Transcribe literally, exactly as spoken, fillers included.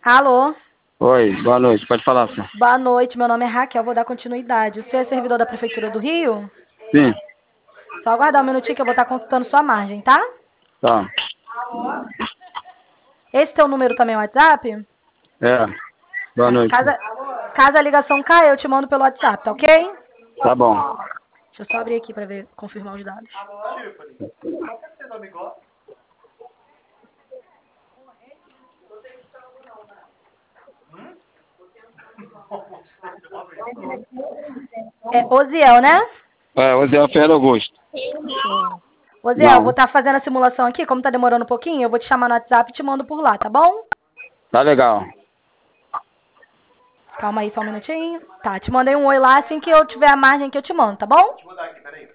Alô? Oi, boa noite. Pode falar, senhor. Boa noite, meu nome é Raquel, vou dar continuidade. Você é servidor da Prefeitura do Rio? Sim, Só aguardar um minutinho que eu vou estar consultando sua margem, tá? tá. Esse teu número também é o WhatsApp? É, boa Tá. noite. Caso, caso a ligação caia, eu te mando pelo WhatsApp, tá ok? Tá bom. Deixa eu só abrir aqui pra ver, confirmar os dados. É Oziel, né? É, hoje é o Ferreira Augusto. Show. Oziel, eu vou Não, estar fazendo a simulação aqui, como tá demorando um pouquinho, eu vou te chamar no WhatsApp e te mando por lá, tá bom? tá legal. Calma aí só um minutinho. Tá, te mandei um oi lá, assim que eu tiver a margem que eu te mando, tá bom?